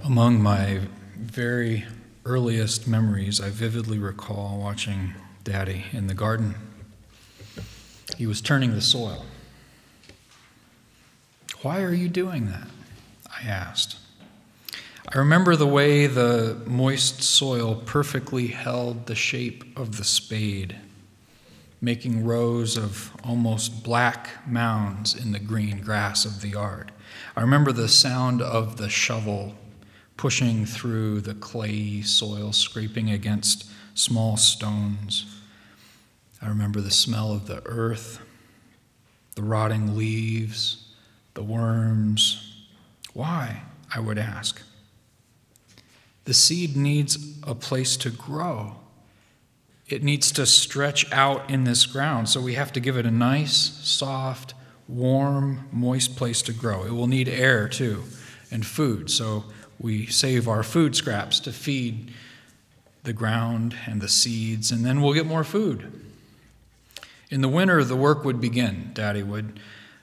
Among my very earliest memories, I vividly recall watching Daddy in the garden. He was turning the soil. "Why are you doing that?" I asked. I remember the way the moist soil perfectly held the shape of the spade, making rows of almost black mounds in the green grass of the yard. I remember the sound of the shovel pushing through the clayey soil, scraping against small stones. I remember the smell of the earth, the rotting leaves, the worms. Why? I would ask. The seed needs a place to grow. It needs to stretch out in this ground, so we have to give it a nice, soft, warm, moist place to grow. It will need air, too, and food, so we save our food scraps to feed the ground and the seeds, and then we'll get more food. In the winter, the work would begin. Daddy would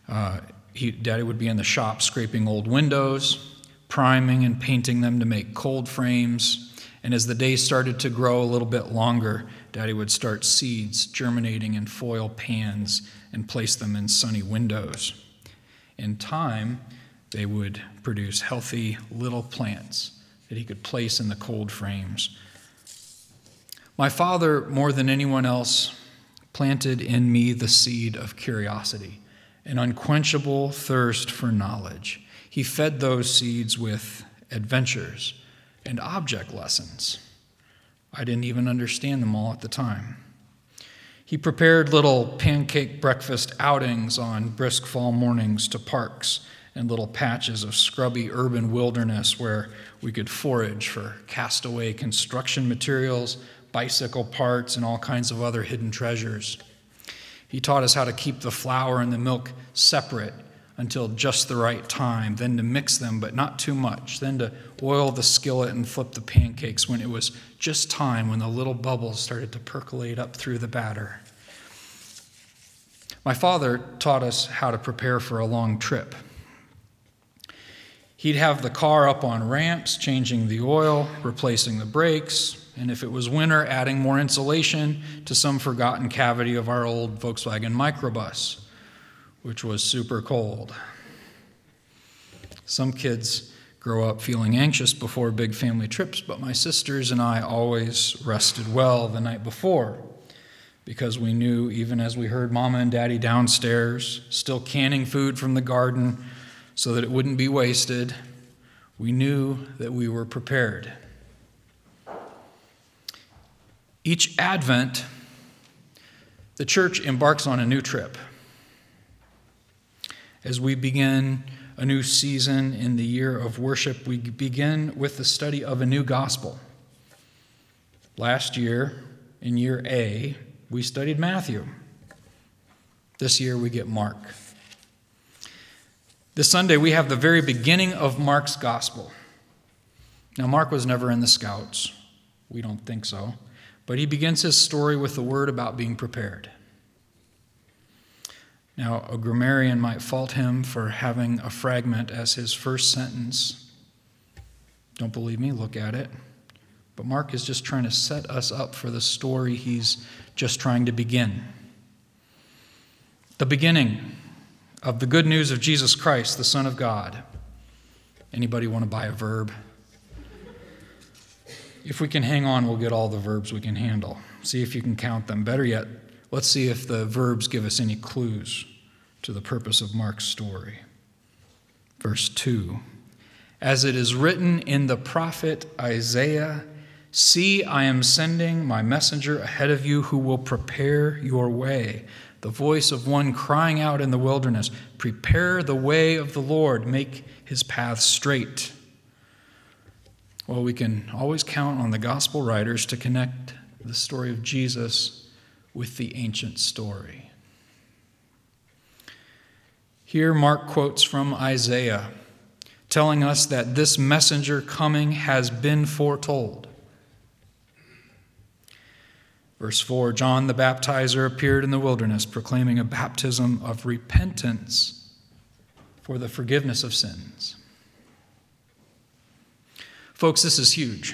be in the shop scraping old windows, priming and painting them to make cold frames. And as the days started to grow a little bit longer, Daddy would start seeds germinating in foil pans and place them in sunny windows. In time, they would produce healthy little plants that he could place in the cold frames. My father, more than anyone else, planted in me the seed of curiosity, an unquenchable thirst for knowledge. He fed those seeds with adventures and object lessons. I didn't even understand them all at the time. He prepared little pancake breakfast outings on brisk fall mornings to parks and little patches of scrubby urban wilderness where we could forage for castaway construction materials, bicycle parts, and all kinds of other hidden treasures. He taught us how to keep the flour and the milk separate until just the right time, then to mix them, but not too much, then to oil the skillet and flip the pancakes when it was just time, when the little bubbles started to percolate up through the batter. My father taught us how to prepare for a long trip. He'd have the car up on ramps, changing the oil, replacing the brakes, and if it was winter, adding more insulation to some forgotten cavity of our old Volkswagen microbus, which was super cold. Some kids grow up feeling anxious before big family trips, but my sisters and I always rested well the night before because we knew, even as we heard Mama and Daddy downstairs, still canning food from the garden so that it wouldn't be wasted, we knew that we were prepared. Each Advent, the church embarks on a new trip. As we begin a new season in the year of worship, we begin with the study of a new gospel. Last year, in year A, we studied Matthew. This year, we get Mark. This Sunday, we have the very beginning of Mark's gospel. Now, Mark was never in the Scouts. We don't think so. But he begins his story with the word about being prepared. Now, a grammarian might fault him for having a fragment as his first sentence. Don't believe me? Look at it. But Mark is just trying to set us up for the story he's just trying to begin. The beginning of the good news of Jesus Christ, the Son of God. Anybody want to buy a verb? If we can hang on, we'll get all the verbs we can handle. See if you can count them. Better yet, let's see if the verbs give us any clues to the purpose of Mark's story. Verse 2, as it is written in the prophet Isaiah, "See, I am sending my messenger ahead of you who will prepare your way. The voice of one crying out in the wilderness, prepare the way of the Lord, make his path straight." Well, we can always count on the gospel writers to connect the story of Jesus with the ancient story. Here, Mark quotes from Isaiah, telling us that this messenger coming has been foretold. Verse 4, John the Baptizer appeared in the wilderness, proclaiming a baptism of repentance for the forgiveness of sins. Folks, this is huge.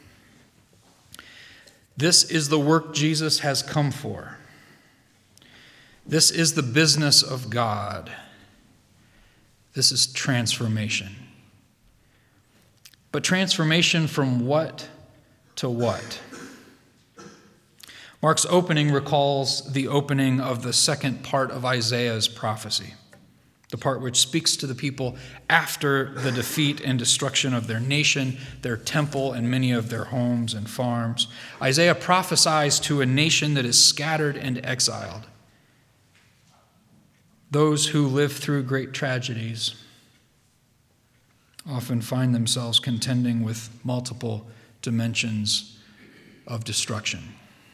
This is the work Jesus has come for. This is the business of God. This is transformation. But transformation from what to what? Mark's opening recalls the opening of the second part of Isaiah's prophecy, the part which speaks to the people after the defeat and destruction of their nation, their temple, and many of their homes and farms. Isaiah prophesies to a nation that is scattered and exiled. Those who live through great tragedies often find themselves contending with multiple dimensions of destruction.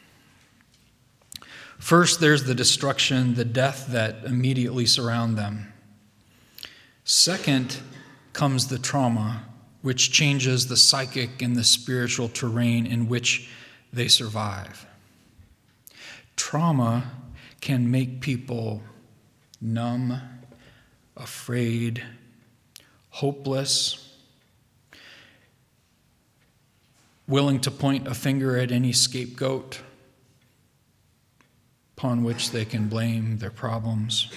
First, there's the destruction, the death that immediately surround them. Second comes the trauma, which changes the psychic and the spiritual terrain in which they survive. Trauma can make people numb, afraid, hopeless, willing to point a finger at any scapegoat upon which they can blame their problems.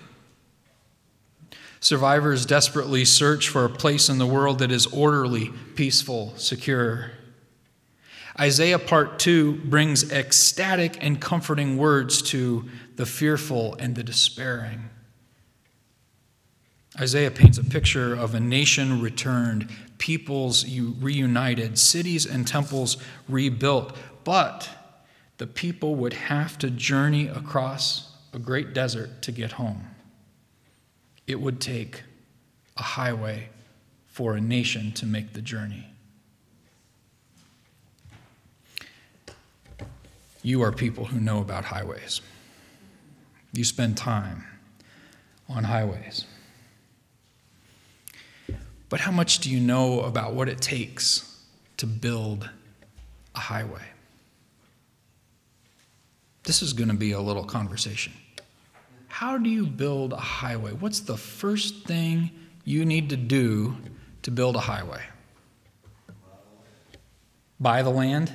Survivors desperately search for a place in the world that is orderly, peaceful, secure. Isaiah part 2 brings ecstatic and comforting words to the fearful and the despairing. Isaiah paints a picture of a nation returned, peoples reunited, cities and temples rebuilt, but the people would have to journey across a great desert to get home. It would take a highway for a nation to make the journey. You are people who know about highways. You spend time on highways. But how much do you know about what it takes to build a highway? This is going to be a little conversation. How do you build a highway? What's the first thing you need to do to build a highway? Buy the land?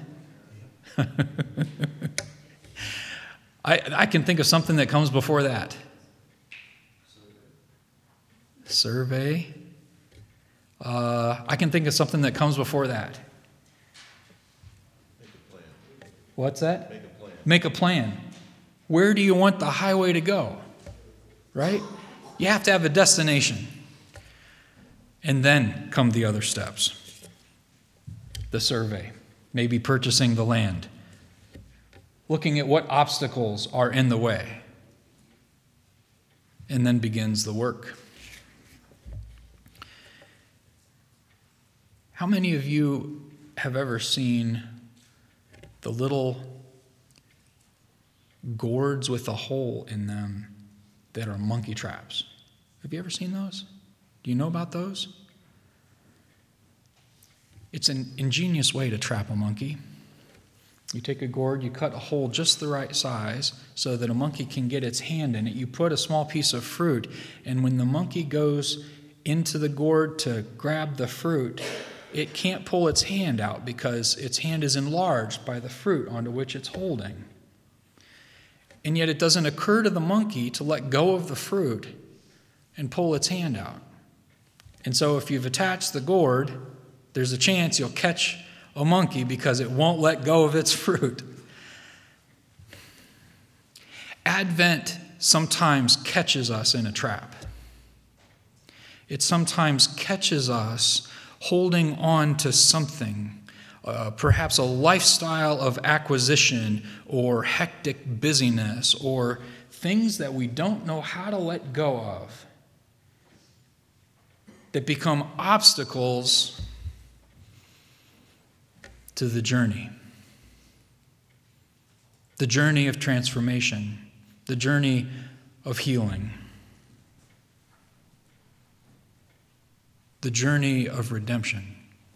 I can think of something that comes before that. Survey. I can think of something that comes before that. Make a plan. What's that? Make a plan. Make a plan. Where do you want the highway to go? Right? You have to have a destination. And then come the other steps. The survey. Maybe purchasing the land. Looking at what obstacles are in the way. And then begins the work. How many of you have ever seen the little gourds with a hole in them that are monkey traps? Have you ever seen those? Do you know about those? It's an ingenious way to trap a monkey. You take a gourd, you cut a hole just the right size so that a monkey can get its hand in it. You put a small piece of fruit, and when the monkey goes into the gourd to grab the fruit, it can't pull its hand out because its hand is enlarged by the fruit onto which it's holding. And yet it doesn't occur to the monkey to let go of the fruit and pull its hand out. And so if you've attached the gourd, there's a chance you'll catch a monkey because it won't let go of its fruit. Advent sometimes catches us in a trap. It sometimes catches us holding on to something, perhaps a lifestyle of acquisition or hectic busyness or things that we don't know how to let go of that become obstacles to the journey of transformation, the journey of healing, the journey of redemption,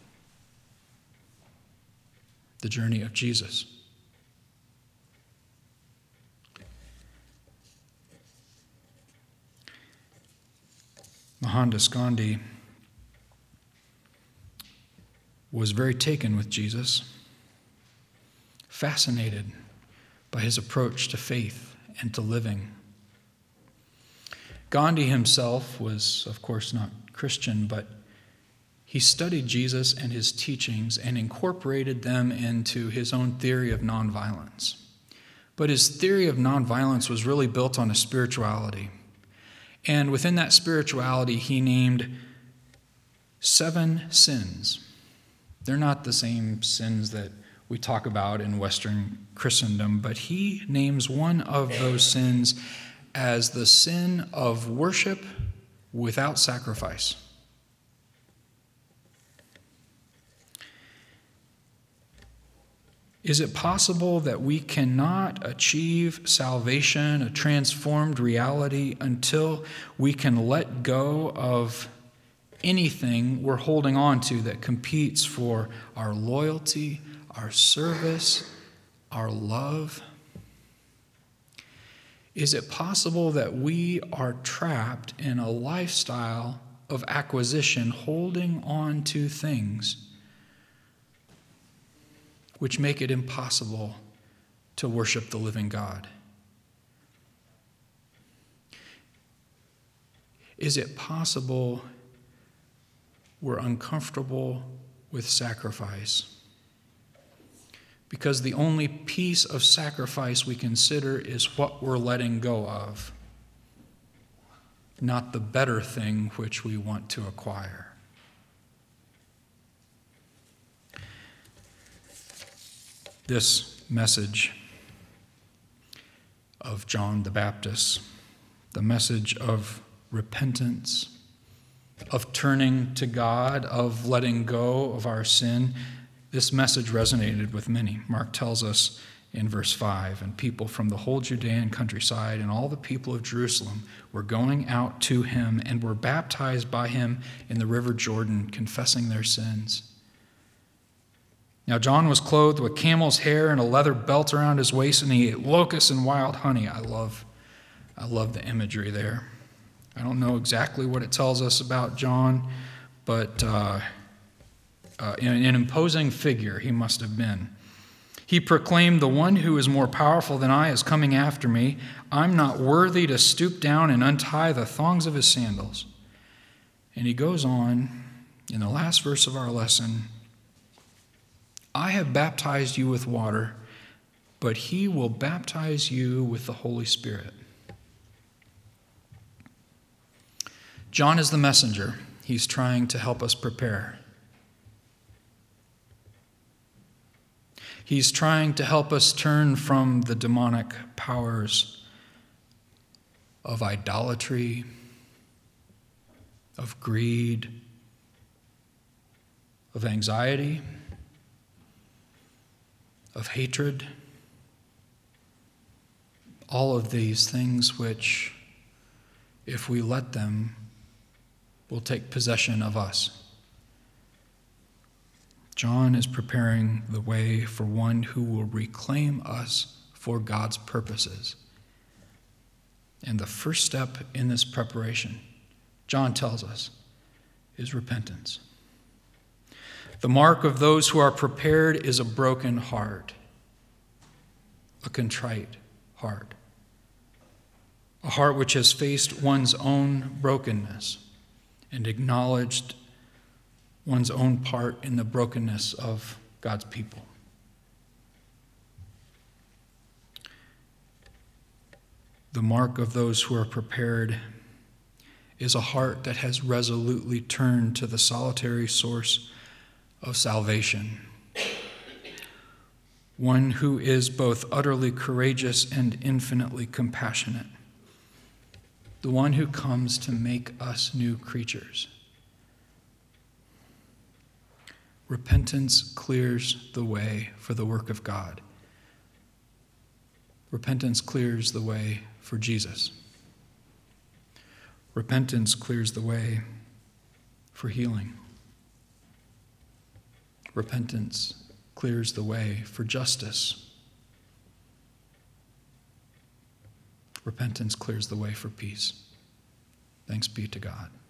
the journey of Jesus. Mohandas Gandhi was very taken with Jesus, fascinated by his approach to faith and to living. Gandhi himself was, of course, not Christian, but he studied Jesus and his teachings and incorporated them into his own theory of nonviolence. But his theory of nonviolence was really built on a spirituality. And within that spirituality, he named 7 sins. They're not the same sins that we talk about in Western Christendom, but he names one of those sins as the sin of worship without sacrifice. Is it possible that we cannot achieve salvation, a transformed reality, until we can let go of anything we're holding on to that competes for our loyalty, our service, our love? Is it possible that we are trapped in a lifestyle of acquisition, holding on to things which make it impossible to worship the living God? Is it possible we're uncomfortable with sacrifice because the only piece of sacrifice we consider is what we're letting go of, not the better thing which we want to acquire? This message of John the Baptist, the message of repentance, of turning to God, of letting go of our sin, this message resonated with many. Mark tells us in verse 5, and people from the whole Judean countryside and all the people of Jerusalem were going out to him and were baptized by him in the river Jordan, confessing their sins. Now John was clothed with camel's hair and a leather belt around his waist, and he ate locusts and wild honey. I love the imagery there. I don't know exactly what it tells us about John, but an imposing figure he must have been. He proclaimed, "The one who is more powerful than I is coming after me. I'm not worthy to stoop down and untie the thongs of his sandals." And he goes on in the last verse of our lesson, "I have baptized you with water, but he will baptize you with the Holy Spirit." John is the messenger. He's trying to help us prepare. He's trying to help us turn from the demonic powers of idolatry, of greed, of anxiety, of hatred, all of these things which, if we let them, will take possession of us. John is preparing the way for one who will reclaim us for God's purposes. And the first step in this preparation, John tells us, is repentance. The mark of those who are prepared is a broken heart, a contrite heart, a heart which has faced one's own brokenness and acknowledged one's own part in the brokenness of God's people. The mark of those who are prepared is a heart that has resolutely turned to the solitary source of salvation, one who is both utterly courageous and infinitely compassionate, the one who comes to make us new creatures. Repentance clears the way for the work of God. Repentance clears the way for Jesus. Repentance clears the way for healing. Repentance clears the way for justice. Repentance clears the way for peace. Thanks be to God.